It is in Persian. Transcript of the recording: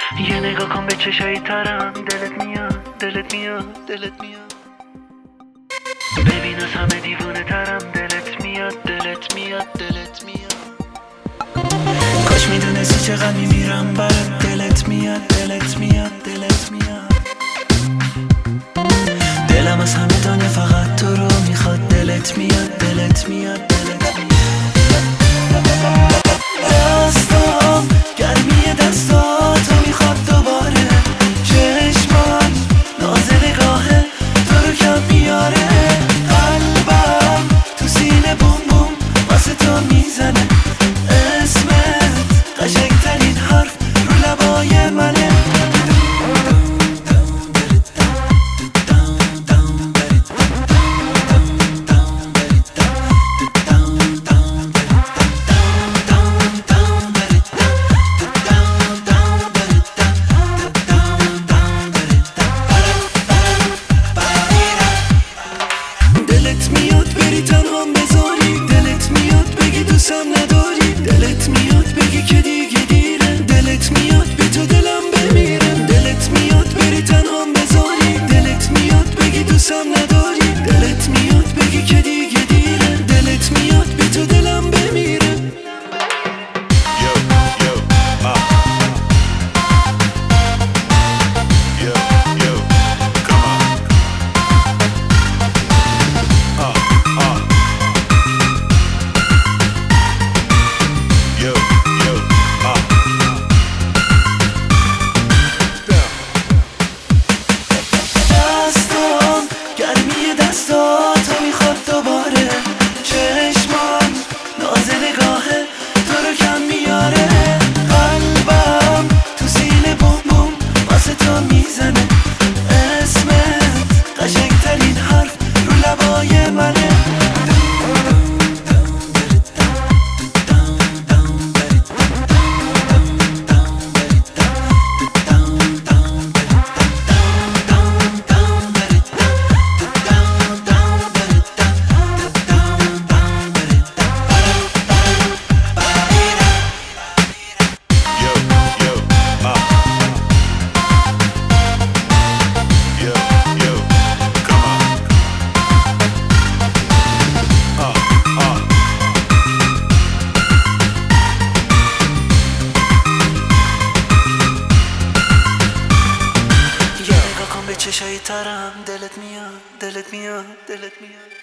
یه نگاه کن به چشای ترم، دلت میاد دلت میاد دلت میاد. ببین از همه دیوونه ترم، دلت میاد دلت میاد دلت میاد. کاش میدونستی چقدر میمیرم برات، دلت میاد دلت میاد دلت میاد. دلم از همه دنیا فقط تو رو میخواد، دلت میاد دلت میاد دلت میاد. دستام گرمی دستاتو میخواد دوباره، چشمان ناز نگاهه تو رو کم میاره. قلبم تو سینه بوم بوم واسه تو میزنه، اسمت قشنگترین حرف رو لبای منه. دلت میاد بری تنهام بذاری، دلت میاد بگی دوستم نداری، دلت میاد بگی که دیگه دیره، دلت میاد بی تو دلم بمیره. دلت میاد بری تنهام بذاری، دلت میاد بگی دوستم نداری، دلت میاد بگی که دیگه دیره، دلت میاد بی تو دلم بمیره. دستام گرمی دستاتو میخواد دوباره، چشمان ناز نگاهه تو رو کم میاره. قلبم تو سینه بوم بوم واسه تو میزنه، اسمت قشنگترین حرف رو لبای منه. چشای ترم، دلت میاد دلت میاد دلت میاد.